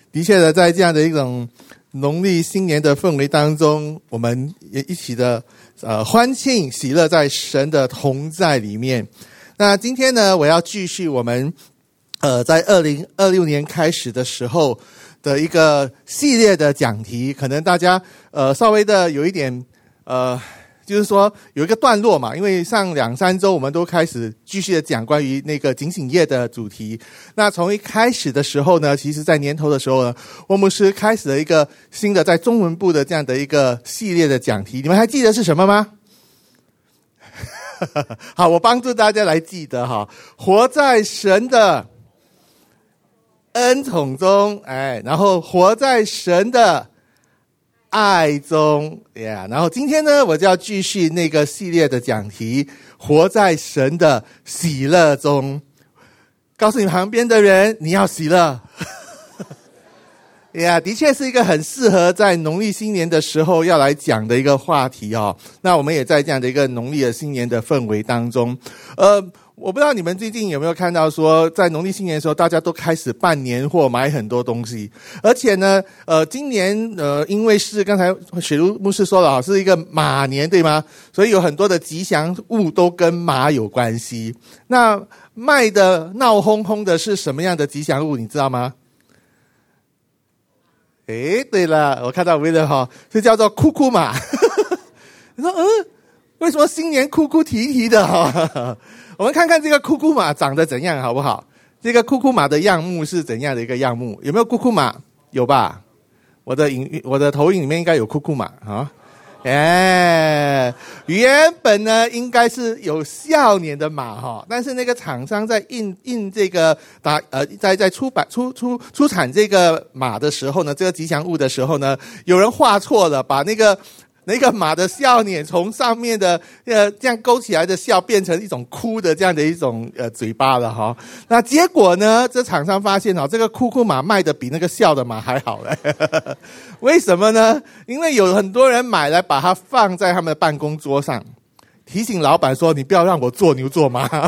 的确的，在这样的一种农历新年的氛围当中，我们也一起的欢庆喜乐在神的同在里面。那今天呢，我要继续我们在2026年开始的时候的一个系列的讲题，可能大家稍微的有一点就是说有一个段落嘛，因为上2-3周我们都开始继续的讲关于那个警醒夜的主题。那从一开始的时候呢，其实在年头的时候呢，我们是开始了一个新的在中文部的这样的一个系列的讲题，你们还记得是什么吗？好，我帮助大家来记得哈，活在神的恩宠中，然后活在神的爱中，然后今天呢，我就要继续那个系列的讲题，活在神的喜乐中。告诉你旁边的人，你要喜乐。的确是一个很适合在农历新年的时候要来讲的一个话题哦。那我们也在这样的一个农历的新年的氛围当中，我不知道你们最近有没有看到说，在农历新年的时候，大家都开始办年货，买很多东西。而且呢，今年因为是刚才雪茹牧师说了，是一个马年，对吗？所以有很多的吉祥物都跟马有关系。那卖的闹哄哄的是什么样的吉祥物，你知道吗？对了，我看到William哈，是叫做哭哭马。你说为什么新年哭哭啼啼的哈？我们看看这个哭哭马长得怎样好不好？这个哭哭马的样目是怎样的一个样目？有没有哭哭马？有吧？我的投影里面应该有哭哭马啊。原本呢应该是有笑脸的马哈，但是那个厂商在印这个在出产这个马的时候呢，这个吉祥物的时候呢，有人画错了，把那个马的笑脸从上面的这样勾起来的笑变成一种哭的这样的一种嘴巴了哈。那结果呢，这厂商发现这个哭哭马卖的比那个笑的马还好嘞。为什么呢？因为有很多人买来把它放在他们的办公桌上，提醒老板说你不要让我做牛做马。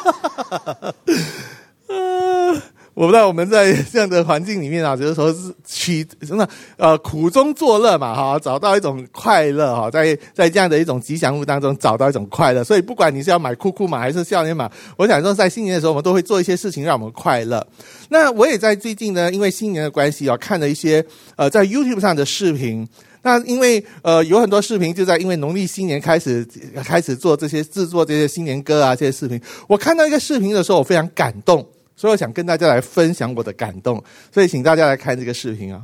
我不知道我们在这样的环境里面啊，就是说是苦中作乐嘛哈，找到一种快乐哈，在这样的一种吉祥物当中找到一种快乐。所以不管你是要买哭哭马还是笑脸马，我想说在新年的时候我们都会做一些事情让我们快乐。那我也在最近呢，因为新年的关系看了一些在 YouTube 上的视频。那因为有很多视频就在因为农历新年开始做这些制作这些新年歌啊这些视频。我看到一个视频的时候我非常感动，所以我想跟大家来分享我的感动，所以请大家来看这个视频啊。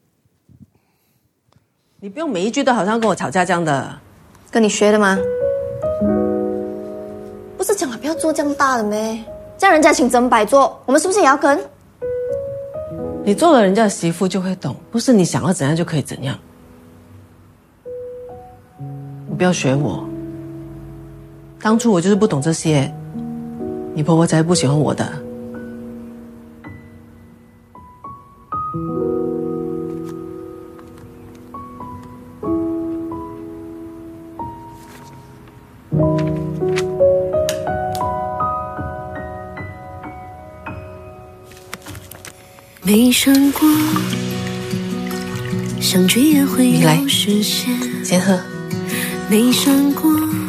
你不用每一句都好像跟我吵架这样的。 跟你学的吗？不是讲了不要做这样大的咩？这样人家请整百做，我们是不是也要跟？ 你做了人家的媳妇就会懂，不是你想要怎样就可以怎样。你不要学我，当初我就是不懂这些，你婆婆才不喜欢我的。 没想过相聚也会有实现， 先喝。 没想过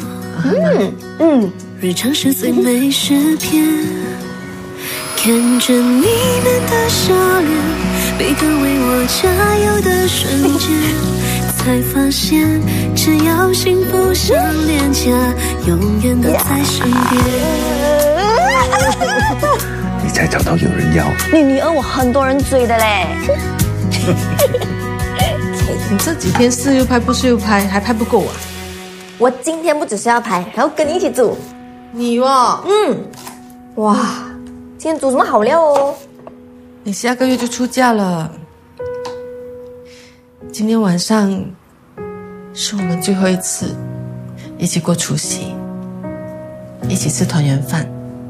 日常是最美诗篇，看着你们的笑脸，每个为我加油的瞬间，才发现只要幸福相连，家永远都在身边。 你才找到有人要。 你女儿我很多人追的嘞。 你这几天是又拍不是又拍，还拍不够啊？ 我今天不只是要拍，还要跟你一起煮。 你哦， 哇，今天煮什么好料哦？ 你下个月就出嫁了，今天晚上是我们最后一次一起过除夕，一起吃团圆饭。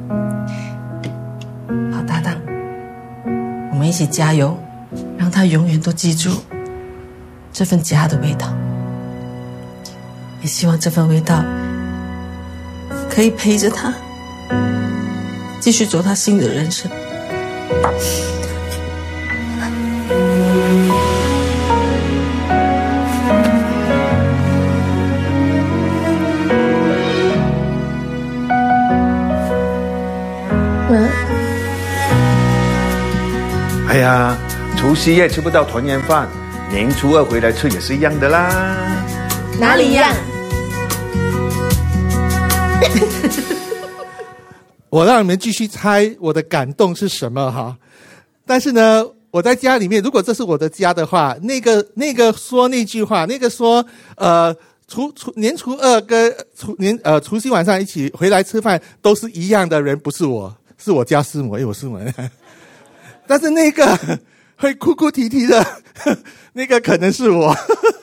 好搭档，我们一起加油，让他永远都记住这份家的味道，也希望这份味道可以陪着他继续走他新的人生。 呀，除夕夜吃不到团圆饭，年初二回来吃也是一样的啦。 哪里一样？ 我让你们继续猜我的感动是什么哈。但是呢，我在家里面，如果这是我的家的话，那个说那句话，那个说年初二跟除夕晚上一起回来吃饭都是一样的人，不是我，是我家师母，因为我师母。但是那个会哭哭啼啼的那个可能是我。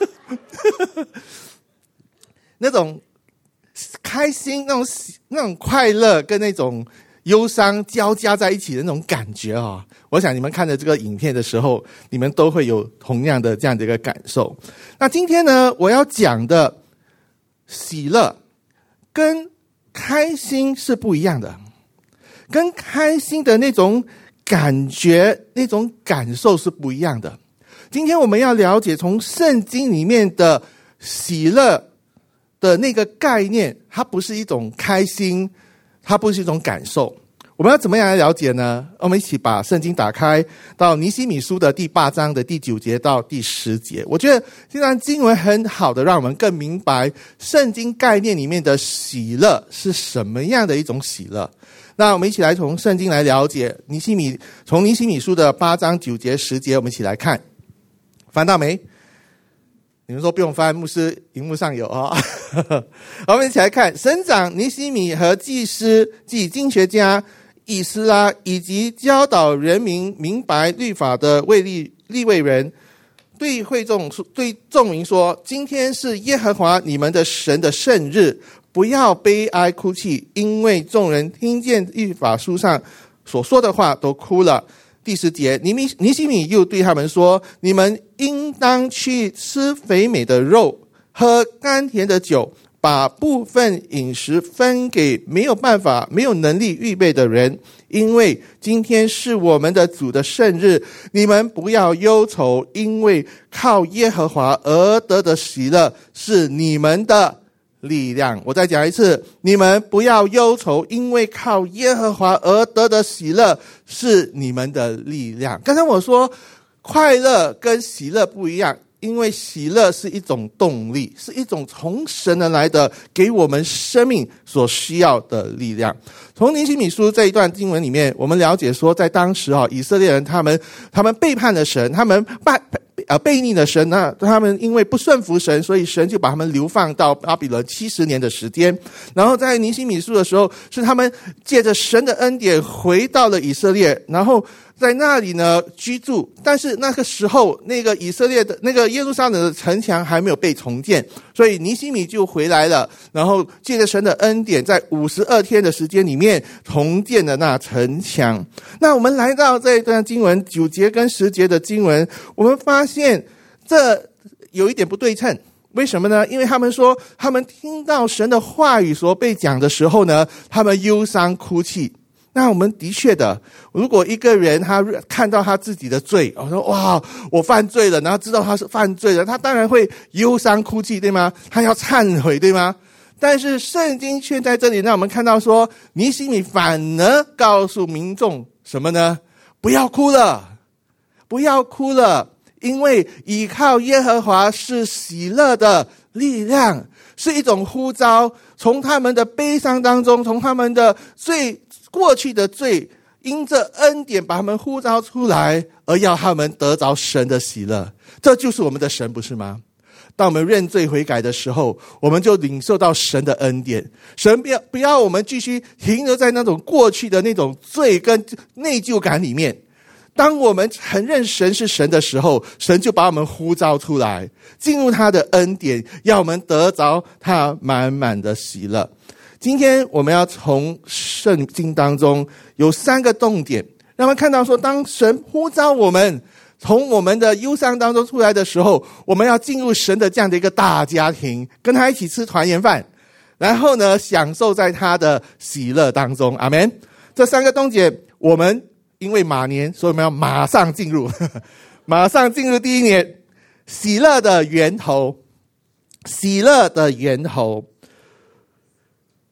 那种开心、那种快乐跟那种忧伤交加在一起的那种感觉啊，我想你们看着这个影片的时候，你们都会有同样的这样的一个感受。那今天呢，我要讲的喜乐跟开心是不一样的，跟开心的那种感觉、那种感受是不一样的。今天我们要了解从圣经里面的喜乐的那个概念，它不是一种开心，它不是一种感受。我们要怎么样来了解呢？我们一起把圣经打开到尼希米书的第8章的第9节到第10节。我觉得这段经文很好的让我们更明白圣经概念里面的喜乐是什么样的一种喜乐。那我们一起来从圣经来了解从尼希米书的8章9节10节，我们一起来看。翻到没？你们说不用翻，牧师荧幕上有啊。我们一起来看，省长尼希米和祭司及经学家以斯拉，以及教导人民明白律法的利未人，对众民说：今天是耶和华你们的神的圣日，不要悲哀哭泣，因为众人听见律法书上所说的话都哭了。第10节，尼希米又对他们说：你们应当去吃肥美的肉，喝甘甜的酒，把部分饮食分给没有办法、没有能力预备的人，因为今天是我们的主的圣日。你们不要忧愁，因为靠耶和华而得的喜乐是你们的力量。我再讲一次，你们不要忧愁，因为靠耶和华而得的喜乐是你们的力量。刚才我说快乐跟喜乐不一样，因为喜乐是一种动力，是一种从神而来的给我们生命所需要的力量。从尼希米书这一段经文里面，我们了解说，在当时以色列人他们背叛了神，他们背逆了神，那他们因为不顺服神，所以神就把他们流放到巴比伦70年的时间。然后在尼希米书的时候，是他们借着神的恩典回到了以色列，然后在那里呢居住。但是那个时候，那个以色列的那个耶路撒冷的城墙还没有被重建，所以尼希米就回来了，然后借着神的恩典，在52天的时间里面重建了那城墙。那我们来到这一段经文9节跟10节的经文，我们发现这有一点不对称。为什么呢？因为他们说他们听到神的话语所被讲的时候呢，他们忧伤哭泣。那我们的确的，如果一个人他看到他自己的罪，我说哇，我犯罪了，然后知道他是犯罪了，他当然会忧伤哭泣，对吗？他要忏悔，对吗？但是圣经却在这里让我们看到说，尼希米反而告诉民众什么呢？不要哭了，不要哭了，因为倚靠耶和华是喜乐的力量，是一种呼召，从他们的悲伤当中，从他们的过去的罪，因着恩典把他们呼召出来，而要他们得着神的喜乐。这就是我们的神，不是吗？当我们认罪悔改的时候，我们就领受到神的恩典。神不要我们继续停留在那种过去的那种罪跟内疚感里面。当我们承认神是神的时候，神就把我们呼召出来，进入他的恩典，要我们得着他满满的喜乐。今天我们要从圣经当中有3个重点，让我们看到说，当神呼召我们从我们的忧伤当中出来的时候，我们要进入神的这样的一个大家庭，跟他一起吃团圆饭，然后呢享受在他的喜乐当中。阿们。这3个重点，我们因为马年，所以我们要马上进入马上进入第一年，喜乐的源头。喜乐的源头，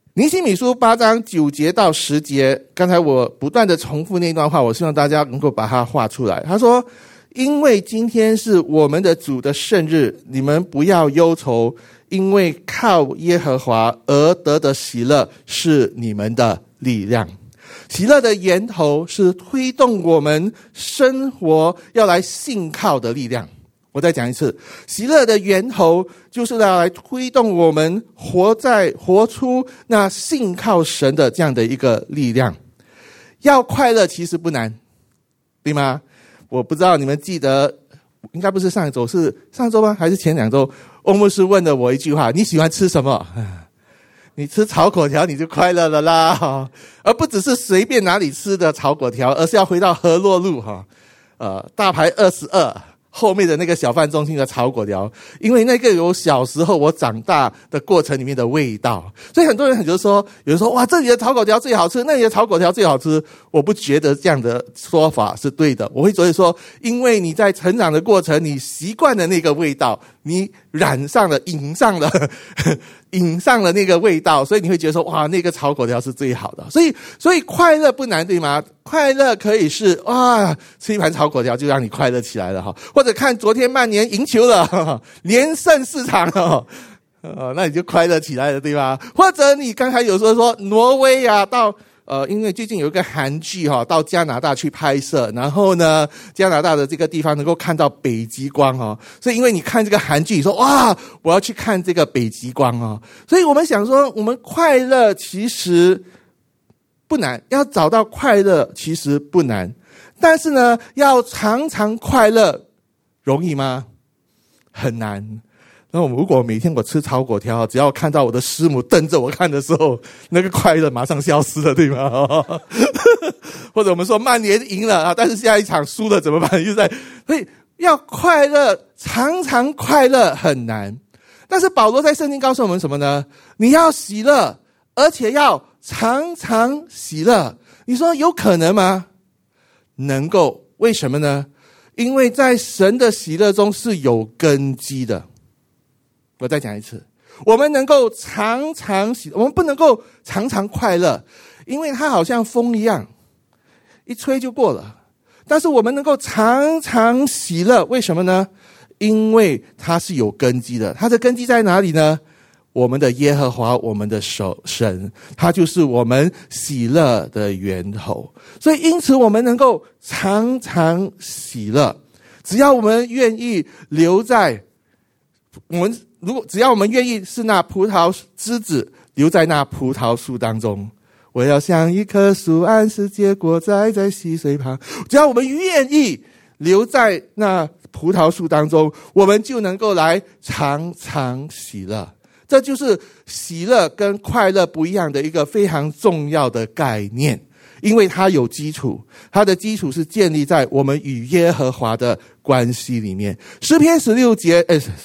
尼希米书8章9节到10节，刚才我不断的重复那段话，我希望大家能够把它画出来。他说，因为今天是我们的主的圣日，你们不要忧愁，因为靠耶和华而得的喜乐是你们的力量。喜乐的源头是推动我们生活要来信靠的力量。我再讲一次，喜乐的源头就是要来推动我们活出那信靠神的这样的一个力量。要快乐其实不难，对吗？我不知道你们记得，应该不是上一周，是上周吗？还是前2周？欧牧师问了我一句话：你喜欢吃什么？你吃炒粿条你就快乐了啦，而不只是随便哪里吃的炒粿条，而是要回到河洛路大排22后面的那个小贩中心的炒粿条，因为那个有小时候我长大的过程里面的味道，所以很多人就说，有人说哇，这里的炒粿条最好吃，那里的炒粿条最好吃。我不觉得这样的说法是对的，我会觉得说，因为你在成长的过程，你习惯了那个味道，你染上了饮上了那个味道，所以你会觉得说，哇，那个炒粿条是最好的。所以快乐不难，对吗？快乐可以是哇，吃一盘炒粿条就让你快乐起来了或者看昨天曼联赢球了，连胜4场那你就快乐起来了，对吧？或者你刚才有说挪威到因为最近有一个韩剧到加拿大去拍摄，然后呢，加拿大的这个地方能够看到北极光所以因为你看这个韩剧，你说哇，我要去看这个北极光所以我们想说，我们快乐其实不难，要找到快乐其实不难，但是呢，要常常快乐容易吗？很难。那如果每天我吃炒粿条，只要看到我的师母瞪着我看的时候，那个快乐马上消失了，对吗？或者我们说曼联赢了但是下一场输了怎么办？所以要快乐，常常快乐很难。但是保罗在圣经告诉我们什么呢？你要喜乐，而且要常常喜乐。你说有可能吗？能够。为什么呢？因为在神的喜乐中是有根基的。我再讲一次，我们能够常常喜，我们不能够常常快乐，因为它好像风一样，一吹就过了。但是我们能够常常喜乐，为什么呢？因为它是有根基的。它的根基在哪里呢？我们的耶和华，我们的神，他就是我们喜乐的源头。所以因此我们能够常常喜乐，只要我们愿意留在只要我们愿意是那葡萄枝子留在那葡萄树当中，我要像一棵树按时结果栽在溪水旁。只要我们愿意留在那葡萄树当中，我们就能够来常常喜乐。这就是喜乐跟快乐不一样的一个非常重要的概念，因为它有基础，它的基础是建立在我们与耶和华的关系里面。诗篇16篇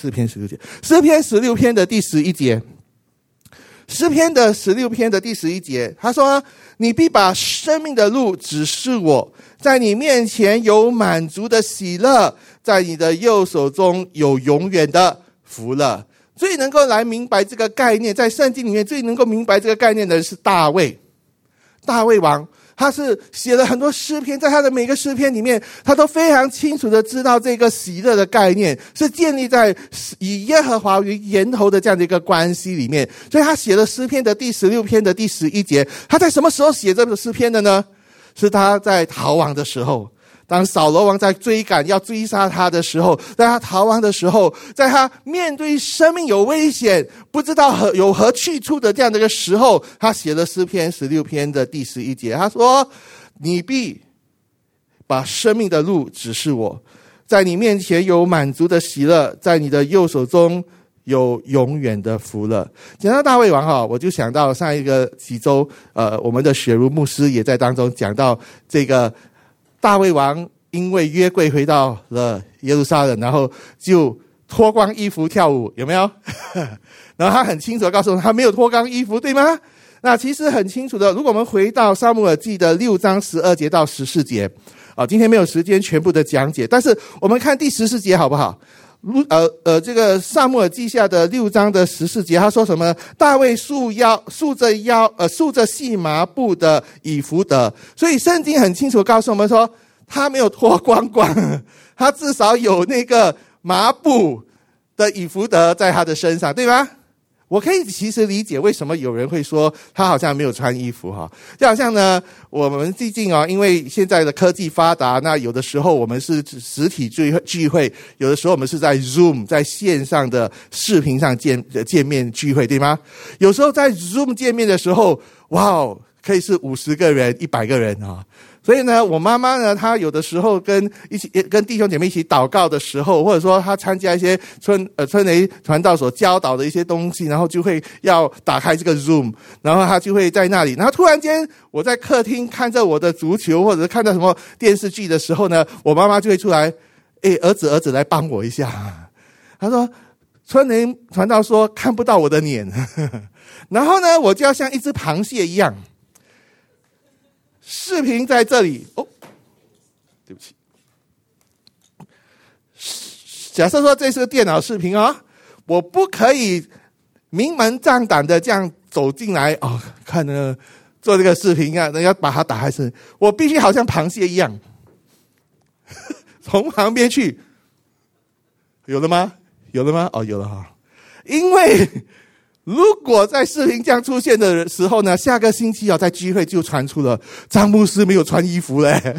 的第11节，诗篇的16篇的第11节，他说，你必把生命的路指示我，在你面前有满足的喜乐，在你的右手中有永远的福乐。最能够来明白这个概念，在圣经里面最能够明白这个概念的是大卫王。他是写了很多诗篇，在他的每个诗篇里面，他都非常清楚的知道这个喜乐的概念是建立在以耶和华为源头的这样的一个关系里面。所以他写了诗篇的第16篇的第11节。他在什么时候写这个诗篇的呢？是他在逃亡的时候，当扫罗王在要追杀他的时候，在他逃亡的时候，在他面对生命有危险，不知道有何去处的这样的一个时候，他写了诗篇16篇的第11节。他说，你必把生命的路指示我，在你面前有满足的喜乐，在你的右手中有永远的福乐。讲到大卫王我就想到上一个几周我们的雪茹牧师也在当中讲到这个大卫王因为约柜回到了耶路撒冷，然后就脱光衣服跳舞，有没有？然后他很清楚地告诉我们，他没有脱光衣服，对吗？那其实很清楚的，如果我们回到撒母耳记的6章12节到14节今天没有时间全部的讲解，但是我们看第14节好不好？ 这个撒母耳记下的6章的14节，他说什么？大卫束着细麻布的以弗得。所以圣经很清楚告诉我们说，他没有脱光光，他至少有那个麻布的以弗得在他的身上，对吧？我可以其实理解为什么有人会说他好像没有穿衣服哈，就好像呢，我们最近因为现在的科技发达，那有的时候我们是实体聚会，有的时候我们是在 Zoom 在线上的视频上见面聚会，对吗？有时候在 Zoom 见面的时候，哇哦，可以是50个人、100个人啊。所以呢，我妈妈呢，她有的时候跟弟兄姐妹一起祷告的时候，或者说她参加一些春雷传道所教导的一些东西，然后就会要打开这个 Zoom， 然后她就会在那里，然后突然间我在客厅看着我的足球或者是看到什么电视剧的时候呢，我妈妈就会出来，儿子来帮我一下。她说春雷传道说看不到我的脸，然后呢，我就要像一只螃蟹一样。视频在这里对不起。假设说这是个电脑视频我不可以明门正胆的这样走进来看呢做这个视频啊，要把它打开是，我必须好像螃蟹一样，从旁边去。有了吗？有了吗？有了哈。因为如果在视频这样出现的时候呢，下个星期在聚会就传出了张牧师没有穿衣服嘞。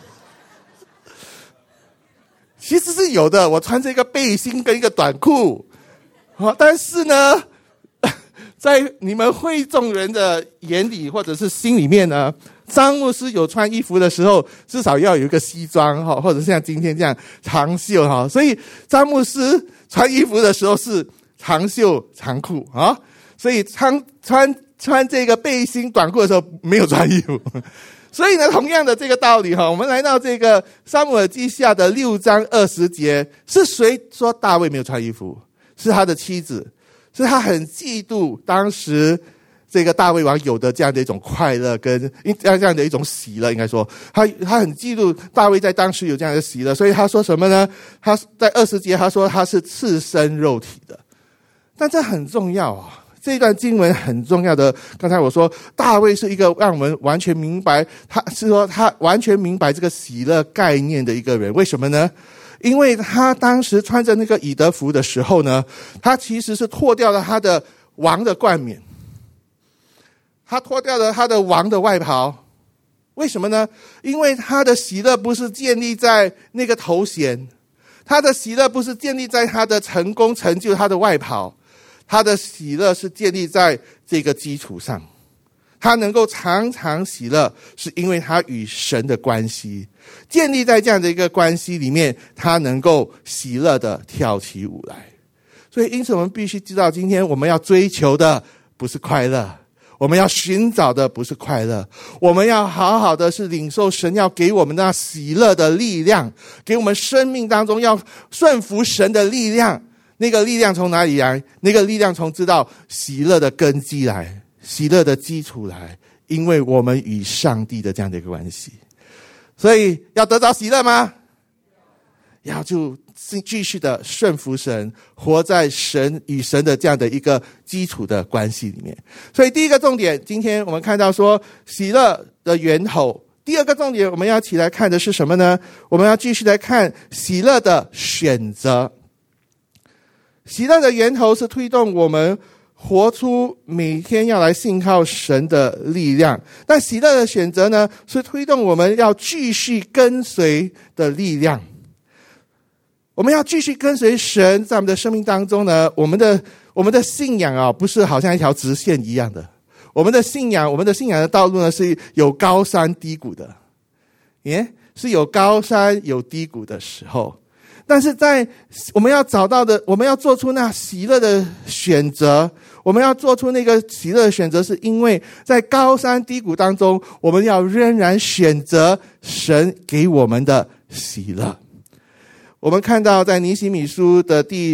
其实是有的，我穿着一个背心跟一个短裤，但是呢，在你们会众人的眼里或者是心里面呢，张牧师有穿衣服的时候，至少要有一个西装或者像今天这样长袖所以张牧师穿衣服的时候是长袖长裤所以穿这个背心短裤的时候没有穿衣服。所以呢，同样的这个道理我们来到这个撒母耳记下的6章20节，是谁说大卫没有穿衣服？是他的妻子，是他很嫉妒当时这个大卫王有的这样的一种快乐跟这样的一种喜乐，应该说他很嫉妒大卫在当时有这样的喜乐，所以他说什么呢？他在20节他说他是赤身肉体的。但这很重要这一段经文很重要的。刚才我说大卫是一个让我们完全明白，他是说他完全明白这个喜乐概念的一个人。为什么呢？因为他当时穿着那个以德服的时候呢，他其实是脱掉了他的王的冠冕，他脱掉了他的王的外袍。为什么呢？因为他的喜乐不是建立在那个头衔，他的喜乐不是建立在他的成功成就他的外袍，他的喜乐是建立在这个基础上。他能够常常喜乐，是因为他与神的关系建立在这样的一个关系里面，他能够喜乐的跳起舞来。所以因此我们必须知道，今天我们要追求的不是快乐，我们要寻找的不是快乐，我们要好好的是领受神要给我们那喜乐的力量，给我们生命当中要顺服神的力量。那个力量从哪里来？那个力量从知道喜乐的根基来，喜乐的基础来，因为我们与上帝的这样的一个关系。所以要得着喜乐吗？要就继续的顺服神，活在神与神的这样的一个基础的关系里面。所以第一个重点，今天我们看到说喜乐的源头。第二个重点我们要起来看的是什么呢？我们要继续来看喜乐的选择。喜乐的源头是推动我们活出每天要来信靠神的力量，但喜乐的选择呢，是推动我们要继续跟随的力量。我们要继续跟随神，在我们的生命当中呢，我们的信仰不是好像一条直线一样的。我们的信仰的道路呢，是有高山低谷的，是有高山有低谷的时候。但是在我们要找到的，我们要做出那喜乐的选择，我们要做出那个喜乐的选择，是因为在高山低谷当中，我们要仍然选择神给我们的喜乐。我们看到在尼希米书的第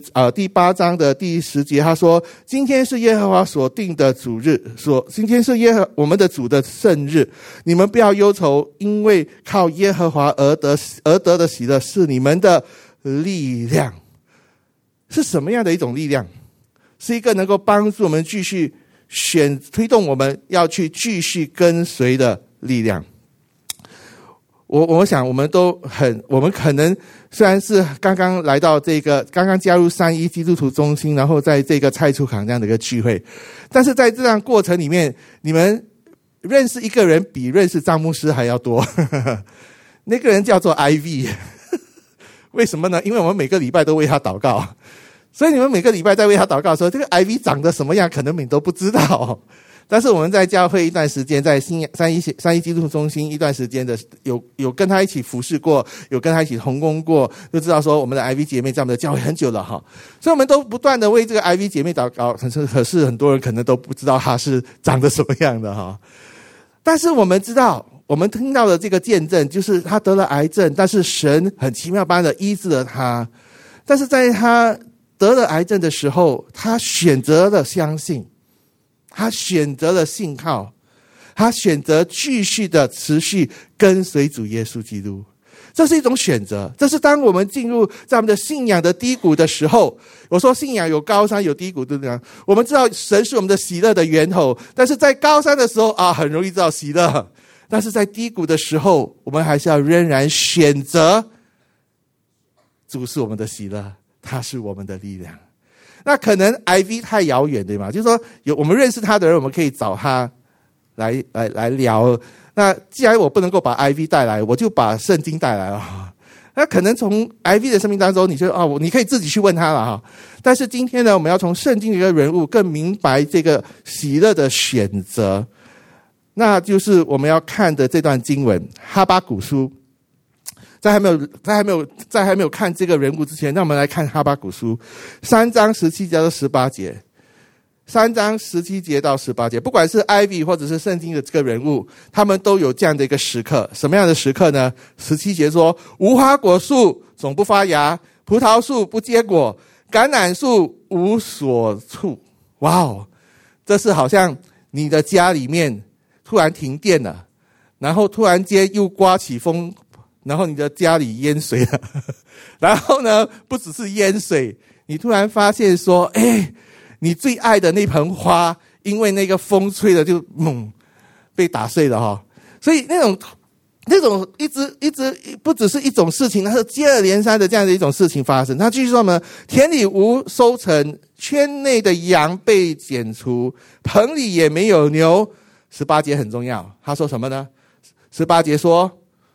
8章的第10节，他说：今天是耶和华所定的主日，说今天是我们的主的圣日，你们不要忧愁，因为靠耶和华而得的喜乐是你们的力量。 是什么样的一种力量？是一个能够帮助我们继续推动我们要去继续跟随的力量。我想我们可能虽然是刚刚来到刚刚加入3一基督徒中心，然后在这个蔡厝港这样的一个聚会，但是在这样过程里面，你们认识一个人比认识张牧师还要多。那个人叫做 IV。 为什么呢？因为我们每个礼拜都为他祷告，所以你们每个礼拜在为他祷告的时候，这个 IV 长得什么样可能你们都不知道。但是我们在教会一段时间，在三一基督徒中心一段时间的有跟他一起服侍过，有跟他一起同工过，就知道说我们的 IV 姐妹在我们的教会很久了哈，所以我们都不断的为这个 IV 姐妹祷告。可是很多人可能都不知道她是长得什么样的哈。但是我们知道，我们听到的这个见证就是她得了癌症，但是神很奇妙般的医治了她。但是在她得了癌症的时候，她选择了相信，他选择了信靠，他选择继续的持续跟随主耶稣基督。这是一种选择，这是当我们进入在我们的信仰的低谷的时候。我说信仰有高山有低谷，对不对？我们知道神是我们的喜乐的源头，但是在高山的时候很容易知道喜乐，但是在低谷的时候，我们还是要仍然选择主是我们的喜乐，他是我们的力量。那可能 IV 太遥远，对吗？就是说我们认识他的人，我们可以找他来聊。那既然我不能够把 IV 带来，我就把圣经带来了。那可能从 IV 的生命当中，你可以自己去问他了哈。但是今天呢，我们要从圣经的一个人物更明白这个喜乐的选择，那就是我们要看的这段经文哈巴谷书。在还没有看这个人物之前，让我们来看哈巴谷书3章17节到18节。3章17节到18节，不管是 Ivy 或者是圣经的这个人物，他们都有这样的一个时刻。什么样的时刻呢？17节说，无花果树总不发芽，葡萄树不结果，橄榄树无所处。哇哦，这是好像你的家里面突然停电了，然后突然间又刮起风，然后你的家里淹水了。然后呢，不只是淹水，你突然发现说，你最爱的那盆花因为那个风吹了就被打碎了哈。所以那种一直不只是一种事情，它是接二连三的这样的一种事情发生。他继续说呢，田里无收成，圈内的羊被剪除，棚里也没有牛。18节很重要，他说什么呢？18节说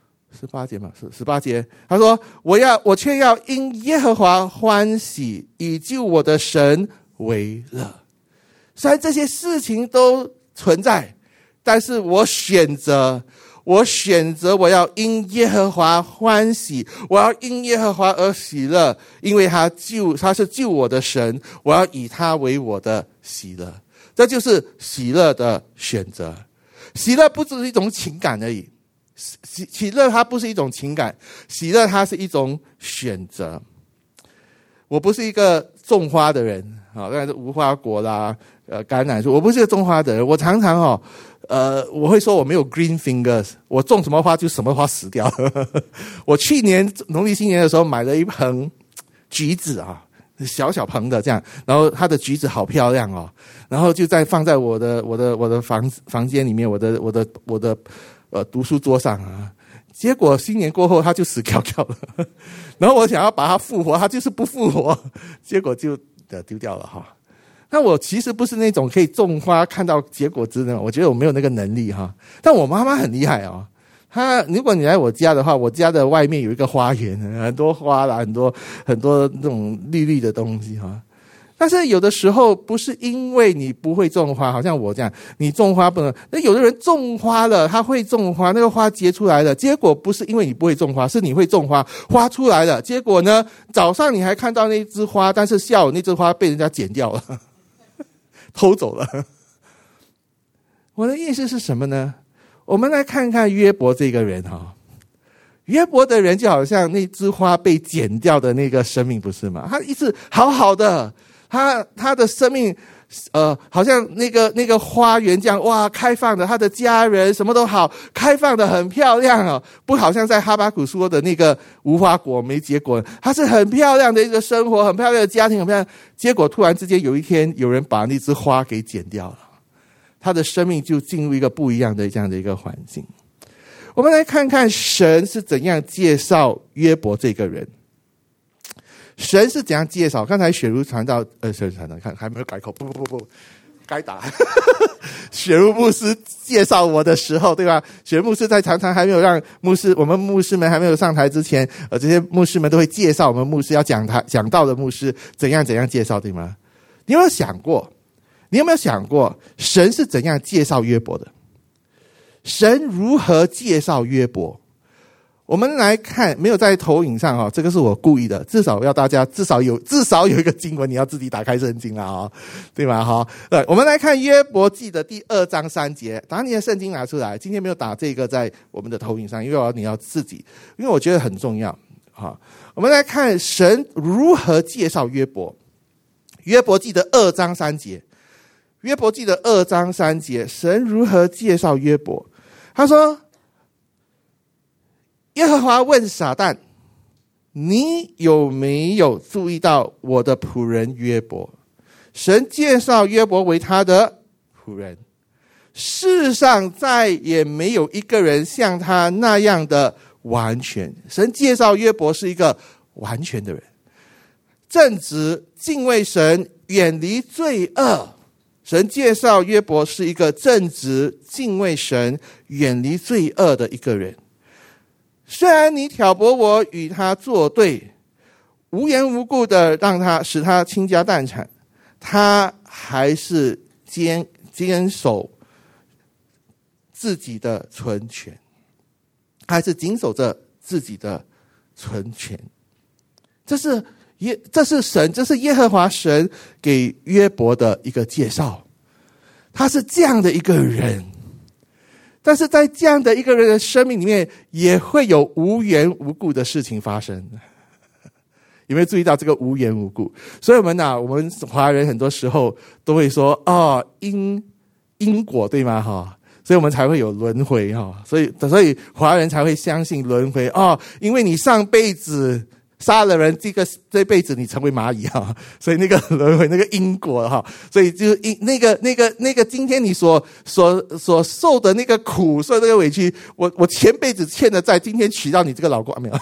18节嘛，是18节。他说我却要因耶和华欢喜，以救我的神为乐。虽然这些事情都存在，但是我选择我要因耶和华欢喜，我要因耶和华而喜乐，因为他是救我的神，我要以他为我的喜乐。这就是喜乐的选择。喜乐不只是一种情感而已，喜乐它不是一种情感，喜乐它是一种选择。我不是一个种花的人，当然是无花果啦，橄榄树，我不是一个种花的人。我常常我会说我没有 green fingers， 我种什么花就什么花死掉。我去年农历新年的时候买了一盆橘子小小盆的这样，然后它的橘子好漂亮然后就放在我的房间里面，我的读书桌上结果新年过后它就死翘翘了，然后我想要把它复活，它就是不复活，结果就丢掉了那我其实不是那种可以种花看到结果子的，我觉得我没有那个能力但我妈妈很厉害如果你来我家的话，我家的外面有一个花园，很多花啦，很多那种绿绿的东西但是有的时候不是因为你不会种花，好像我这样，你种花不能。那有的人种花了，他会种花，那个花结出来了，结果不是因为你不会种花，是你会种花，花出来了，结果呢，早上你还看到那枝花，但是下午那枝花被人家剪掉了，偷走了。我的意思是什么呢？我们来看看约伯这个人约伯的人就好像那枝花被剪掉的那个生命，不是吗？他一直好好的， 他的生命好像那个花园这样，哇，开放的，他的家人什么都好，开放的很漂亮哦，不好像在哈巴谷说的那个无花果没结果，他是很漂亮的一个生活，很漂亮的家庭，很漂亮。结果突然之间有一天，有人把那枝花给剪掉了，他的生命就进入一个不一样的这样的一个环境。我们来看看神是怎样介绍约伯这个人。神是怎样介绍？刚才雪茹传道，看还没有改口，不，该打。雪茹牧师介绍我的时候，对吧？雪茹牧师在常常还没有让我们牧师们还没有上台之前，这些牧师们都会介绍我们牧师要讲道的牧师怎样介绍，对吗？你有没有想过，神是怎样介绍约伯的？神如何介绍约伯？我们来看，没有在投影上这个是我故意的，至少要大家至少有一个经文，你要自己打开圣经啦对吧我们来看约伯记的第2章3节，把你的圣经拿出来。今天没有打这个在我们的投影上，因为你要自己，因为我觉得很重要我们来看神如何介绍约伯。约伯记的2章3节，约伯记的2章3节，神如何介绍约伯？他说，耶和华问撒旦，你有没有注意到我的仆人约伯？神介绍约伯为他的仆人，世上再也没有一个人像他那样的完全。神介绍约伯是一个完全的人，正直，敬畏神，远离罪恶。神介绍约伯是一个正直，敬畏神，远离罪恶的一个人。虽然你挑拨我与他作对，无缘无故的使他倾家荡产，他还是坚守自己的存权，还是谨守着自己的存权。这是耶和华神给约伯的一个介绍，他是这样的一个人。但是在这样的一个人的生命里面，也会有无缘无故的事情发生。有没有注意到这个无缘无故？所以我们华人很多时候都会说因果，对吗所以我们才会有轮回所以华人才会相信轮回因为你上辈子杀了人，这辈子你成为蚂蚁所以那个轮回，那个因果所以就那个今天你所受的那个苦，受的那个委屈，我前辈子欠的债，今天娶到你这个老公没有？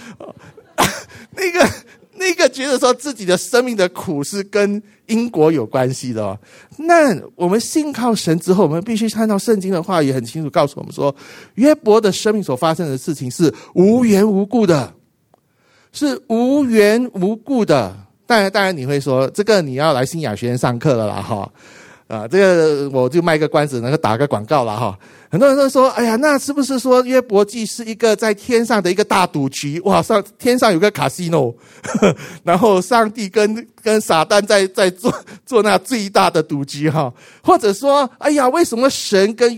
那个觉得说自己的生命的苦是跟因果有关系的那我们信靠神之后，我们必须看到圣经的话语很清楚告诉我们说，约伯的生命所发生的事情是无缘无故的。是无缘无故的。当然你会说，这个你要来新雅学院上课了啦这个我就卖个关子，能够打个广告啦很多人都说，哎呀，那是不是说约伯记是一个在天上的一个大赌局？哇，天上有个 casino， 然后上帝跟撒旦在做那最大的赌局或者说，哎呀，为什么神跟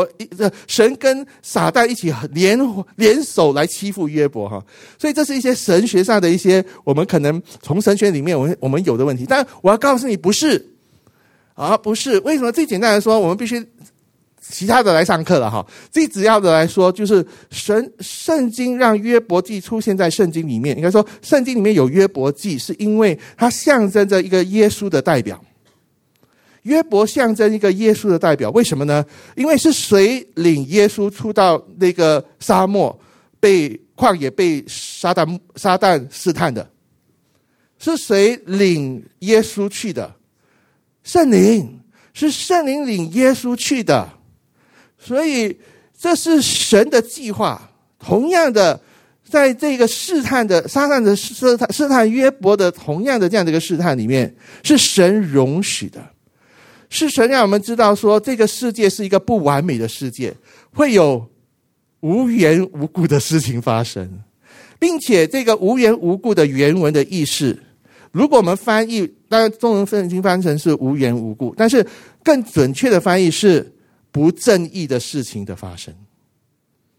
撒旦一起联手来欺负约伯所以这是一些神学上的一些我们可能从神学里面我们有的问题。但我要告诉你，不是不是。为什么？最简单来说，我们必须其他的来上课了最主要的来说，就是圣经让约伯记出现在圣经里面。应该说圣经里面有约伯记，是因为它象征着一个耶稣的代表。约伯象征一个耶稣的代表，为什么呢？因为是谁领耶稣出到那个沙漠旷野被撒旦试探的？是谁领耶稣去的？圣灵，是圣灵领耶稣去的。所以这是神的计划。同样的，在这个试探约伯的同样的这样的一个试探里面，是神容许的，是神让我们知道说，这个世界是一个不完美的世界，会有无缘无故的事情发生，并且这个无缘无故的原文的意思，如果我们翻译，当然中文圣经翻成是无缘无故，但是更准确的翻译是不正义的事情的发生。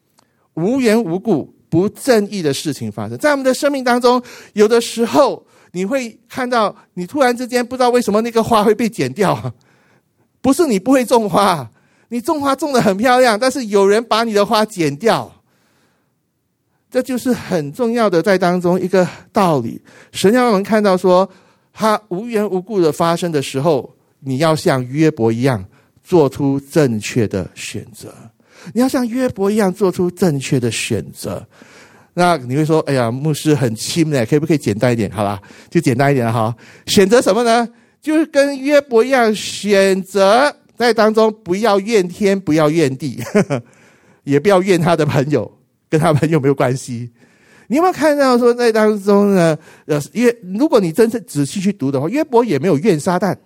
无缘无故不正义的事情发生，在我们的生命当中，有的时候你会看到你突然之间不知道为什么那个花会被剪掉，不是你不会种花，你种花种得很漂亮，但是有人把你的花剪掉。这就是很重要的在当中一个道理，神要让我们看到说，他无缘无故的发生的时候，你要像约伯一样做出正确的选择，你要像约伯一样做出正确的选择。那你会说，哎呀，牧师很轻的，可不可以简单一点？好啦，就简单一点哈。选择什么呢？就是跟约伯一样，选择在当中不要怨天，不要怨地，也不要怨他的朋友，跟他朋友没有关系。你有没有看到说在当中呢？如果你真正仔细去读的话，约伯也没有怨撒旦，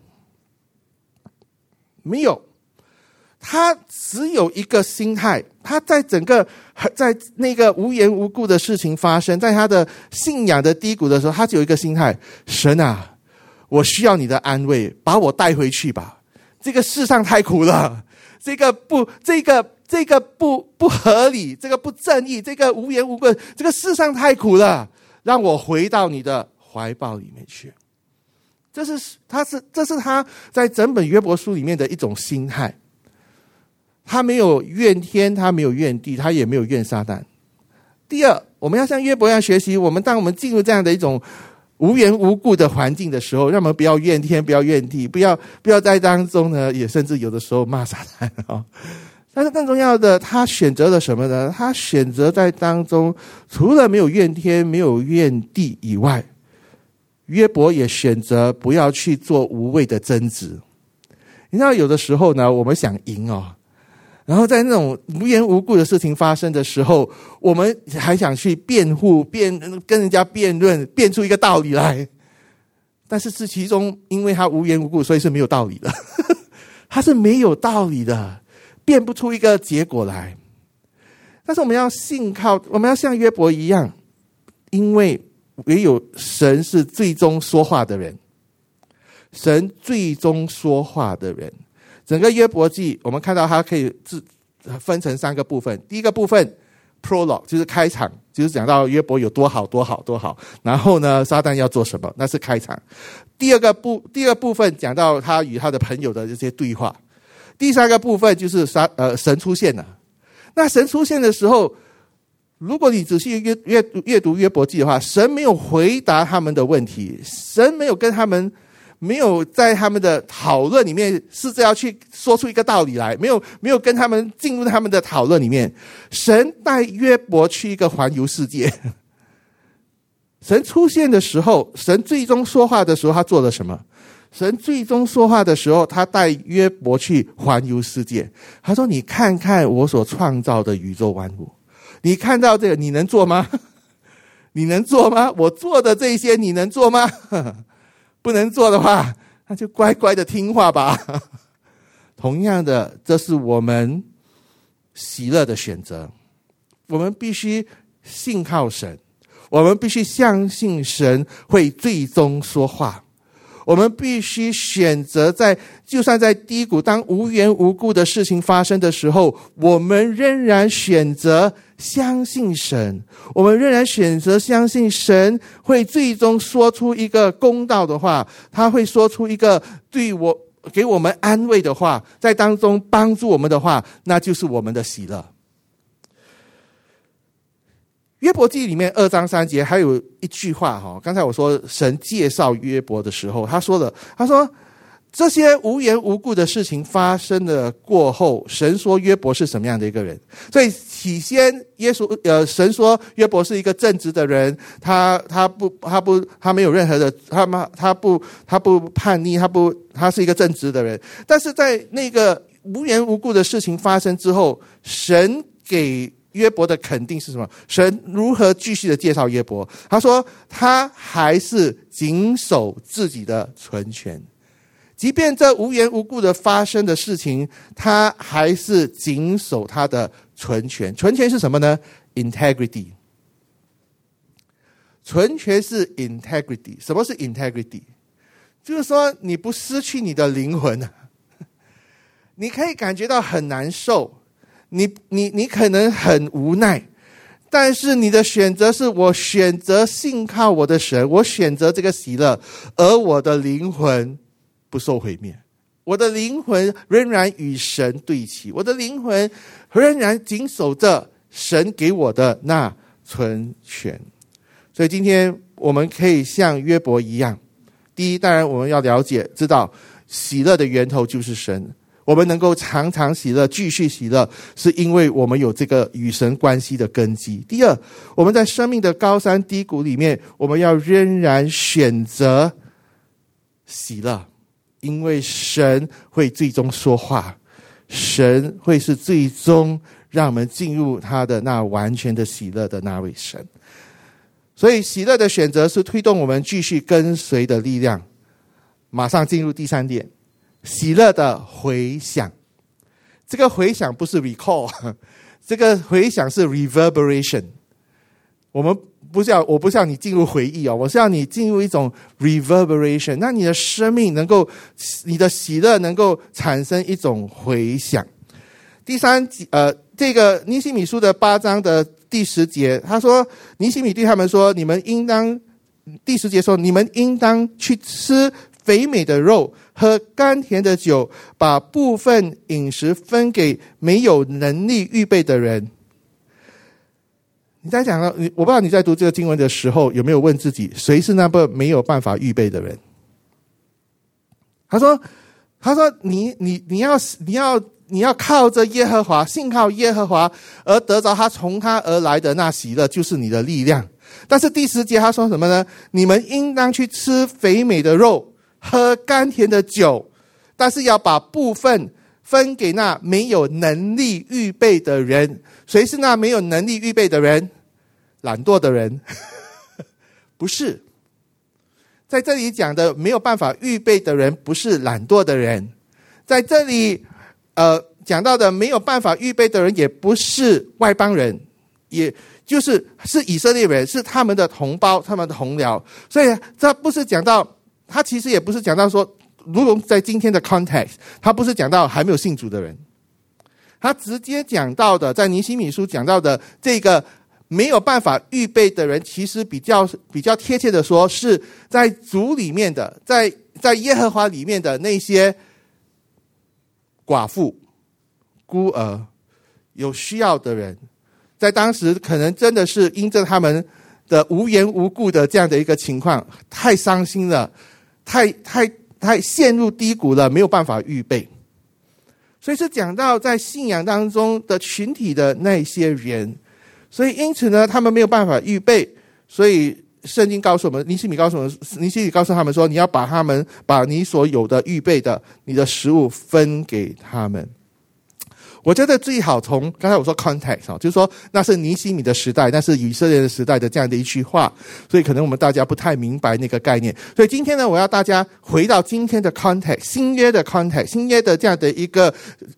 没有。他只有一个心态，他在那个无缘无故的事情发生，在他的信仰的低谷的时候，他只有一个心态：神啊，我需要你的安慰，把我带回去吧。这个世上太苦了，这个不合理，这个不正义，这个无缘无故，这个世上太苦了，让我回到你的怀抱里面去。这是他在整本约伯书里面的一种心态。他没有怨天，他没有怨地，他也没有怨撒旦。第二，我们要像约伯一样学习，当我们进入这样的一种无缘无故的环境的时候，让我们不要怨天，不要怨地，不要在当中呢，也甚至有的时候骂撒旦啊。但是更重要的，他选择了什么呢？他选择在当中，除了没有怨天，没有怨地以外，约伯也选择不要去做无谓的争执。你知道，有的时候呢，我们想赢哦。然后在那种无缘无故的事情发生的时候，我们还想去辩护，跟人家辩论，辩出一个道理来。但是其中因为他无缘无故，所以是没有道理的。他是没有道理的，辩不出一个结果来。但是我们要像约伯一样，因为唯有神是最终说话的人，神最终说话的人。整个约伯记，我们看到它可以分成3个部分。第一个部分 prologue 就是开场，就是讲到约伯有多好多好多好，然后呢撒旦要做什么，那是开场。第二个部分讲到他与他的朋友的这些对话。第3个部分就是神出现了。那神出现的时候，如果你仔细阅读约伯记的话，神没有回答他们的问题，神没有在他们的讨论里面试着要去说出一个道理来，没有跟他们进入他们的讨论里面。神带约伯去一个环游世界。神出现的时候，神最终说话的时候，他做了什么？神最终说话的时候，他带约伯去环游世界。他说：你看看我所创造的宇宙万物，你看到这个，你能做吗？你能做吗？我做的这些你能做吗？不能做的话，那就乖乖的听话吧。同样的，这是我们喜乐的选择。我们必须信靠神，我们必须相信神会最终说话。我们必须选择就算在低谷，当无缘无故的事情发生的时候，我们仍然选择相信神，我们仍然选择相信神会最终说出一个公道的话，他会说出一个给我们安慰的话，在当中帮助我们的话，那就是我们的喜乐。约伯记里面2章3节还有一句话，刚才我说神介绍约伯的时候，他说这些无缘无故的事情发生了过后，神说约伯是什么样的一个人。所以起先神说约伯是一个正直的人，他没有任何的他不叛逆，他是一个正直的人。但是在那个无缘无故的事情发生之后，神给约伯的肯定是什么？神如何继续的介绍约伯？他说他还是谨守自己的存权，即便这无缘无故的发生的事情，他还是谨守他的存权。存权是什么呢？ Integrity。 存权是 integrity。 什么是 integrity？ 就是说你不失去你的灵魂。你可以感觉到很难受，你可能很无奈， 但是你的选择是我选择信靠我的神，我选择这个喜乐，而我的灵魂不受毁灭，我的灵魂仍然与神对齐，我的灵魂仍然谨守着神给我的那存权。所以今天我们可以像约伯一样，第一，当然我们要了解知道喜乐的源头就是神，我们能够常常喜乐继续喜乐，是因为我们有这个与神关系的根基。第二，我们在生命的高山低谷里面，我们要仍然选择喜乐，因为神会最终说话，神会是最终让我们进入他的那完全的喜乐的那位神。所以喜乐的选择是推动我们继续跟随的力量。马上进入第三点，喜乐的回响。这个回响不是 recall， 这个回响是 reverberation。我不是要你进入回忆，我是要你进入一种 reverberation， 那你的生命能够，你的喜乐能够产生一种回响。第三，这个尼希米书的8章的第10节，他说，尼希米对他们说，你们应当，第10节说，你们应当去吃肥美的肉，喝甘甜的酒，把部分饮食分给没有能力预备的人。你在讲，我不知道你在读这个经文的时候有没有问自己，谁是那个没有办法预备的人？他说你要靠着耶和华，信靠耶和华，而得着他从他而来的那喜乐，就是你的力量。但是第10节他说什么呢？你们应当去吃肥美的肉，喝甘甜的酒，但是要把部分分给那没有能力预备的人。谁是那没有能力预备的人？懒惰的人不是。在这里讲的没有办法预备的人，不是懒惰的人。在这里讲到的没有办法预备的人，也不是外邦人，也是以色列人，是他们的同胞，他们的同僚。所以他不是讲到，他其实也不是讲到说，如同在今天的 context， 他不是讲到还没有信主的人，他直接讲到的，在尼希米书讲到的这个没有办法预备的人，其实比较贴切的说，是在主里面的，在耶和华里面的那些寡妇、孤儿、有需要的人，在当时可能真的是因着他们的无缘无故的这样的一个情况，太伤心了，太陷入低谷了，没有办法预备。所以是讲到在信仰当中的群体的那些人，所以因此呢，他们没有办法预备，所以圣经告诉我们，尼希米告诉他们说，你要把你所有的预备的你的食物分给他们。我觉得最好从刚才我说 context， 就是说那是尼希米的时代，那是以色列的时代的这样的一句话，所以可能我们大家不太明白那个概念。所以今天呢，我要大家回到今天的 context， 新约的 context， 新约的这样的一个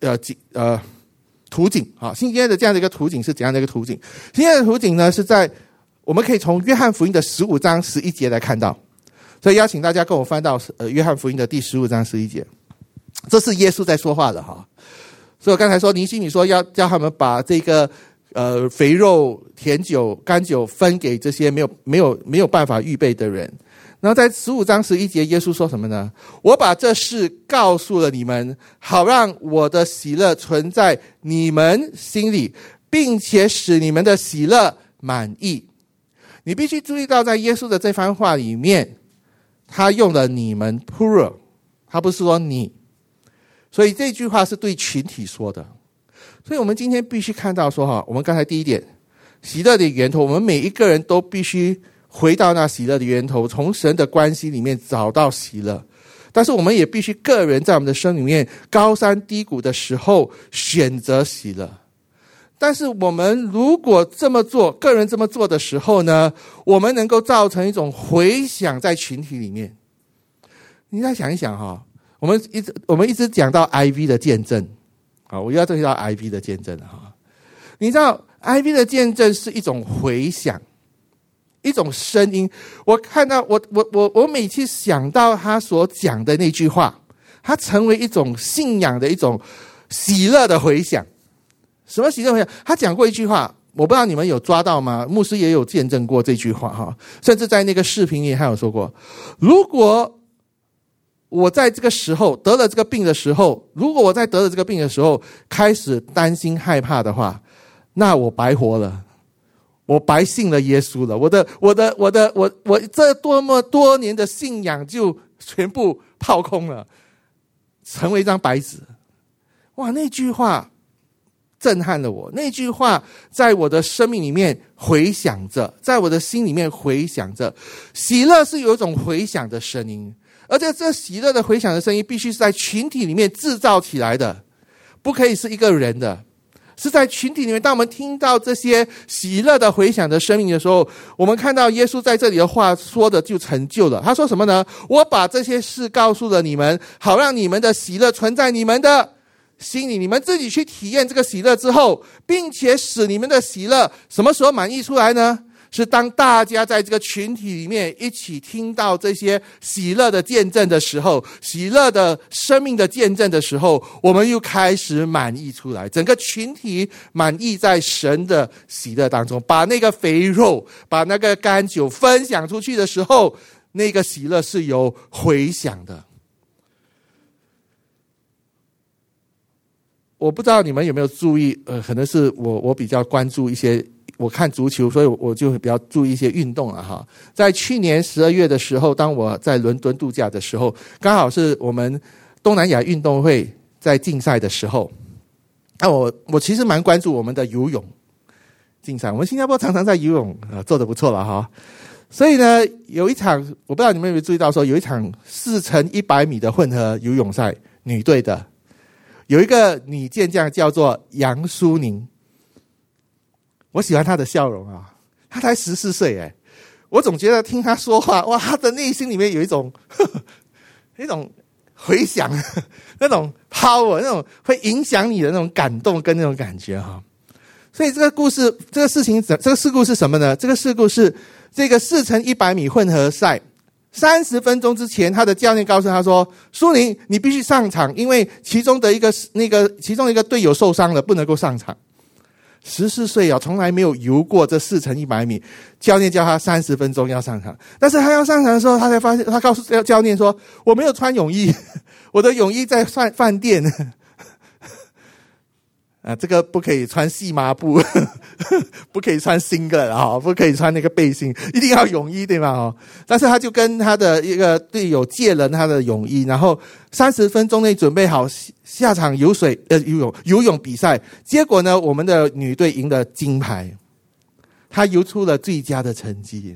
图景啊，新约的这样的一个图景是怎样的一个图景？新约的图景呢，是在我们可以从约翰福音的15章11节来看到。所以邀请大家跟我翻到约翰福音的第15章11节，这是耶稣在说话的哈。所以我刚才说，尼希米说要叫他们把这个肥肉、甜酒、甘酒分给这些没有办法预备的人。然后在15章11节，耶稣说什么呢？我把这事告诉了你们，好让我的喜乐存在你们心里，并且使你们的喜乐满意。你必须注意到，在耶稣的这番话里面，他用了你们 plural， 他不是说你。所以这句话是对群体说的。所以我们今天必须看到说，我们刚才第一点，喜乐的源头，我们每一个人都必须回到那喜乐的源头，从神的关系里面找到喜乐。但是我们也必须个人在我们的生里面高山低谷的时候选择喜乐。但是我们如果这么做，个人这么做的时候呢，我们能够造成一种回响在群体里面。你再想一想哈，我们一直讲到 IV 的见证，好，我又要提到 IV 的见证哈。你知道 IV 的见证是一种回响，一种声音。我看到我每次想到他所讲的那句话，它成为一种信仰的一种喜乐的回响。什么喜乐回响？他讲过一句话， 我不知道你们有抓到吗？牧师也有见证过这句话哈，甚至在那个视频里他有说过，如果我在这个时候得了这个病的时候，如果我在得了这个病的时候开始担心害怕的话，那我白活了，我白信了耶稣了，我这多么多年的信仰就全部泡空了，成为一张白纸。哇，那句话震撼了我，那句话在我的生命里面回响着，在我的心里面回响着。喜乐是有一种回响的声音，而且这喜乐的回响的声音必须是在群体里面制造起来的，不可以是一个人的，是在群体里面。当我们听到这些喜乐的回响的生命的时候，我们看到耶稣在这里的话说的就成就了。他说什么呢？我把这些事告诉了你们，好让你们的喜乐存在你们的心里，你们自己去体验这个喜乐之后，并且使你们的喜乐什么时候满溢出来呢？是当大家在这个群体里面一起听到这些喜乐的见证的时候，喜乐的生命的见证的时候，我们又开始满溢出来，整个群体满溢在神的喜乐当中，把那个肥肉，把那个甘酒分享出去的时候，那个喜乐是有回响的。我不知道你们有没有注意，可能是我比较关注一些，我看足球，所以我就比较注意一些运动了哈。在去年12月的时候，当我在伦敦度假的时候，刚好是我们东南亚运动会在竞赛的时候。那我其实蛮关注我们的游泳竞赛，我们新加坡常常在游泳做得不错了哈。所以呢，有一场我不知道你们有没有注意到说，有一场4×100米的混合游泳赛，女队的。有一个女健将叫做杨淑宁，我喜欢她的笑容啊，她才14岁我总觉得听她说话，哇，她的内心里面有一种那种回响，那种 power， 那种会影响你的那种感动跟那种感觉哈。所以这个故事，这个事故是什么呢？这个事故是这个4×100米混合赛。30分钟之前，他的教练告诉他说：“苏宁，你必须上场，因为其中一个队友受伤了，不能够上场。”14岁从来没有游过这4×100米，教练叫他30分钟要上场，但是他要上场的时候，他才发现，他告诉教练说：“我没有穿泳衣，我的泳衣在饭店。”这个不可以穿细麻布，不可以穿singlet不可以穿那个背心，一定要泳衣，对吗？但是他就跟他的一个队友借了他的泳衣，然后30分钟内准备好下场游泳比赛。结果呢，我们的女队赢了金牌，她游出了最佳的成绩。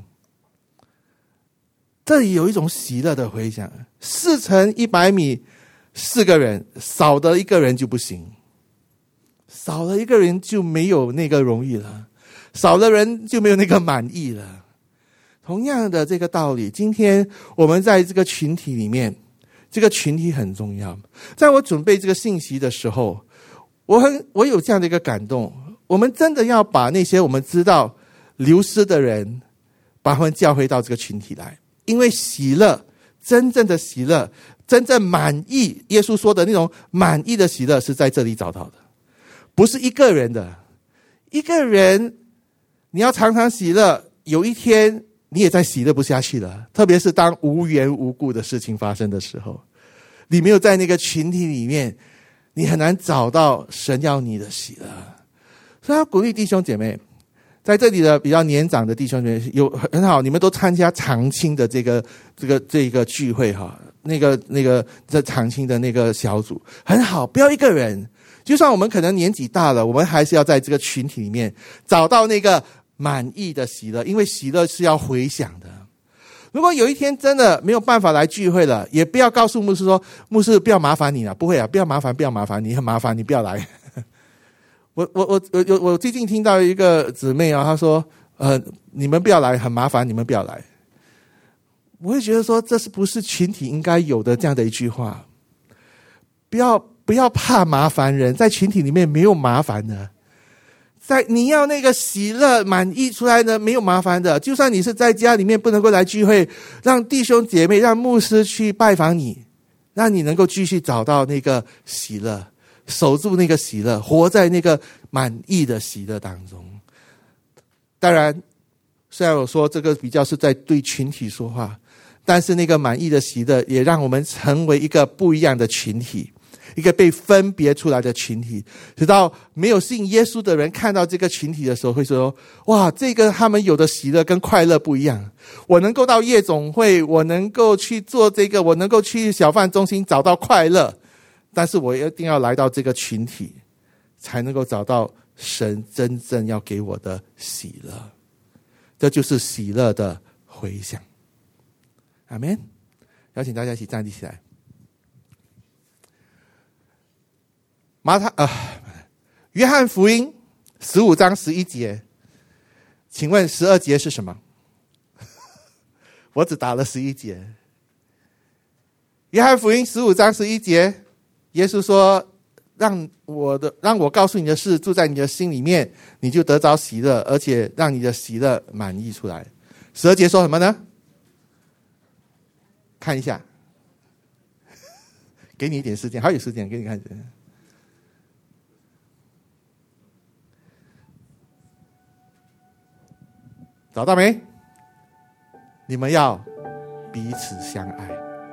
这里有一种喜乐的回响，4×100米4个人，少的一个人就不行。少了一个人就没有那个荣誉了，少了人就没有那个满意了。同样的这个道理，今天我们在这个群体里面，这个群体很重要。在我准备这个信息的时候，我有这样的一个感动，我们真的要把那些我们知道流失的人，把他们叫回到这个群体来。因为喜乐，真正的喜乐，真正满意，耶稣说的那种满意的喜乐是在这里找到的，不是一个人的。一个人你要常常喜乐，有一天你也在喜乐不下去了，特别是当无缘无故的事情发生的时候，你没有在那个群体里面，你很难找到神要你的喜乐。所以要鼓励弟兄姐妹，在这里的比较年长的弟兄姐妹有很好，你们都参加长青的这个聚会哈，那个这长青的那个小组很好，不要一个人。就算我们可能年纪大了，我们还是要在这个群体里面找到那个满意的喜乐，因为喜乐是要回响的。如果有一天真的没有办法来聚会了，也不要告诉牧师说，牧师不要麻烦你了，不会啊，不要麻烦，你很麻烦，你不要来。我最近听到一个姊妹她说你们不要来，很麻烦，你们不要来。我会觉得说，这是不是群体应该有的这样的一句话？不要怕麻烦人，在群体里面没有麻烦的。你要那个喜乐满意出来呢，没有麻烦的。就算你是在家里面不能够来聚会，让弟兄姐妹，让牧师去拜访你，让你能够继续找到那个喜乐，守住那个喜乐，活在那个满意的喜乐当中。 当然虽然我说这个比较是在对群体说话，但是那个满意的喜乐也让我们成为一个不一样的群体，一个被分别出来的群体，直到没有信耶稣的人看到这个群体的时候会说，哇，这个他们有的喜乐跟快乐不一样。我能够到夜总会，我能够去做这个，我能够去小贩中心找到快乐，但是我一定要来到这个群体，才能够找到神真正要给我的喜乐。这就是喜乐的回响。阿们。邀请大家一起站立起来。约翰福音15章11节，请问12节是什么？我只打了11节。约翰福音15章11节，耶稣说，让我告诉你的事住在你的心里面，你就得着喜乐，而且让你的喜乐满溢出来。12节说什么呢？看一下，给你一点时间，还有时间给你看。找到没？你们要彼此相爱。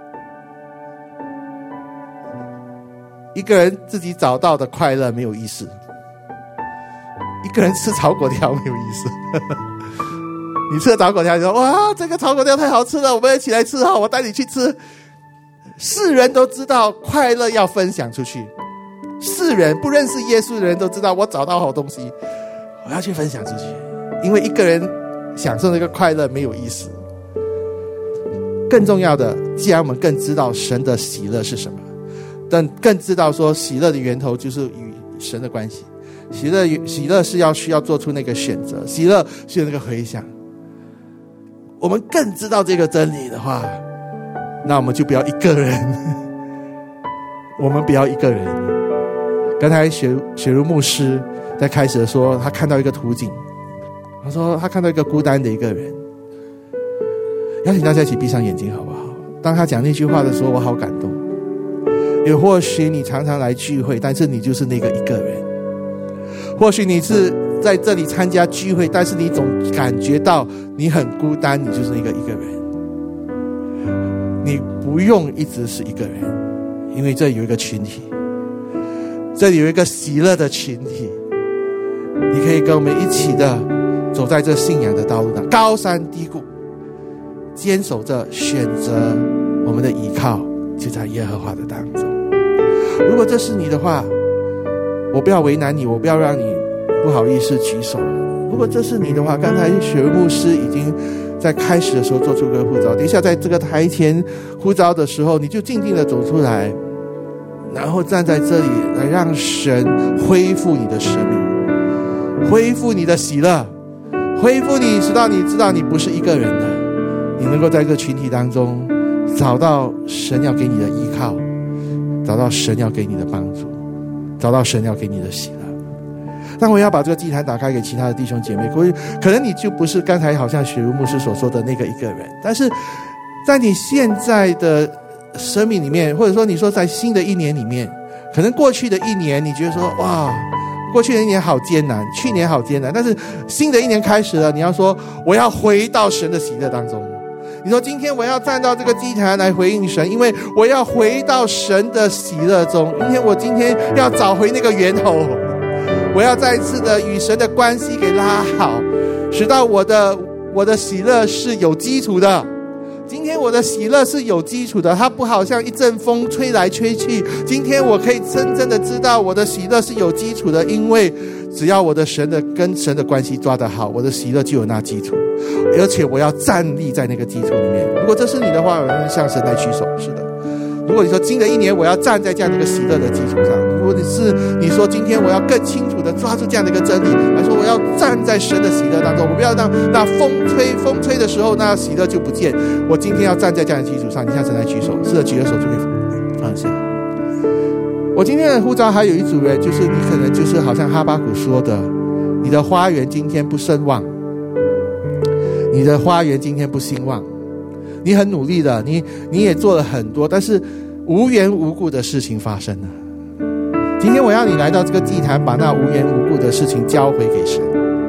一个人自己找到的快乐没有意思，一个人吃炒粿条没有意思。你吃了炒粿条，你说哇，这个炒粿条太好吃了，我们一起来吃哈，我带你去吃。世人都知道快乐要分享出去，世人不认识耶稣的人都知道，我找到好东西，我要去分享出去。因为一个人享受那个快乐没有意思。更重要的，既然我们更知道神的喜乐是什么，但更知道说喜乐的源头就是与神的关系。喜乐是需要做出那个选择，喜乐是有那个回响。我们更知道这个真理的话，那我们就不要一个人。我们不要一个人。刚才雪茹牧师在开始的说，他看到一个图景，他说他看到一个孤单的一个人。邀请大家一起闭上眼睛好不好？当他讲那句话的时候，我好感动。也或许你常常来聚会，但是你就是那个一个人。或许你是在这里参加聚会，但是你总感觉到你很孤单，你就是那个一个人。你不用一直是一个人，因为这里有一个群体，这里有一个喜乐的群体，你可以跟我们一起的走在这信仰的道路上，高山低谷，坚守着选择我们的依靠就在耶和华的当中。如果这是你的话，我不要为难你，我不要让你不好意思举手。如果这是你的话，刚才雪茹牧师已经在开始的时候做出个呼召，等一下在这个台前呼召的时候，你就静静的走出来，然后站在这里来让神恢复你的生命，恢复你的喜乐，恢复你，直到你知道你不是一个人的，你能够在这个群体当中找到神要给你的依靠，找到神要给你的帮助，找到神要给你的喜乐。但我要把这个祭坛打开给其他的弟兄姐妹，可能你就不是刚才好像雪茹牧师所说的那个一个人，但是在你现在的生命里面，或者说你说在新的一年里面，可能过去的一年你觉得说哇，过去的一年好艰难，去年好艰难，但是新的一年开始了，你要说我要回到神的喜乐当中。你说今天我要站到这个祭坛来回应神，因为我要回到神的喜乐中。我今天要找回那个源头，我要再次的与神的关系给拉好，使到我的喜乐是有基础的。今天我的喜乐是有基础的，它不好像一阵风吹来吹去。今天我可以真正的知道我的喜乐是有基础的，因为只要我的跟神的关系抓得好，我的喜乐就有那基础，而且我要站立在那个基础里面。如果这是你的话，我要向神来举手。是的，如果你说新的一年我要站在这样的一个喜乐的基础上，如果你说今天我要更清楚的抓住这样的一个真理，来说我要站在神的喜乐当中，我不要让那风吹的时候那喜乐就不见。我今天要站在这样的基础上，你向神来举手。是的，举了手就可以放下。我今天的呼召还有一组人，就是你可能就是好像哈巴谷说的，你的花园今天不兴旺，你的花园今天不兴旺，你很努力的，你也做了很多，但是无缘无故的事情发生了。今天我要你来到这个祭坛，把那无缘无故的事情交回给神，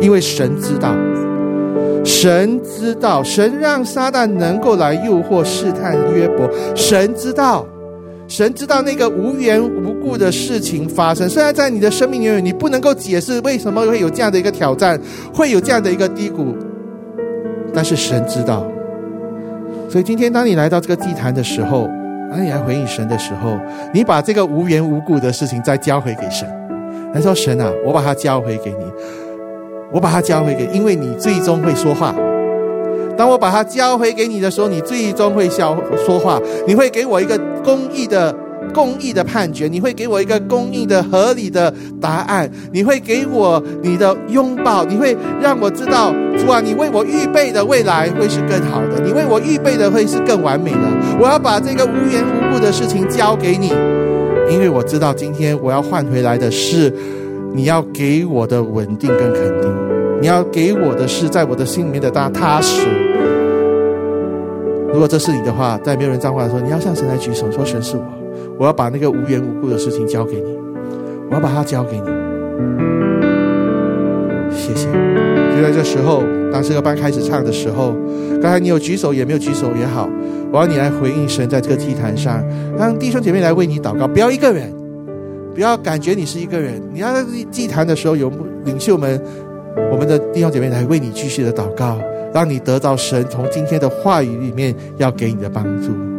因为神知道，神知道，神让撒旦能够来诱惑试探约伯，神知道，神知道那个无缘无故的事情发生。虽然在你的生命里面你不能够解释为什么会有这样的一个挑战，会有这样的一个低谷，但是神知道。所以今天当你来到这个祭坛的时候，当你来回应神的时候，你把这个无缘无故的事情再交回给神，来说神啊，我把它交回给你，我把它交回给你，因为你最终会说话。当我把它交回给你的时候，你最终会说话，你会给我一个公义的判决，你会给我一个公义的合理的答案，你会给我你的拥抱，你会让我知道，主啊，你为我预备的未来会是更好的，你为我预备的会是更完美的。我要把这个无缘无故的事情交给你，因为我知道今天我要换回来的是你要给我的稳定跟肯定，你要给我的是在我的心里面的踏实。如果这是你的话，在没有人脏话的时候，你要向神来举手说，神是我要把那个无缘无故的事情交给你，我要把它交给你。谢谢。就在这时候，当这个班开始唱的时候，刚才你有举手也没有举手也好，我要你来回应神，在这个祭坛上让弟兄姐妹来为你祷告，不要一个人，不要感觉你是一个人，你要在祭坛的时候有领袖们，我们的弟兄姐妹来为你继续的祷告，让你得到神从今天的话语里面要给你的帮助。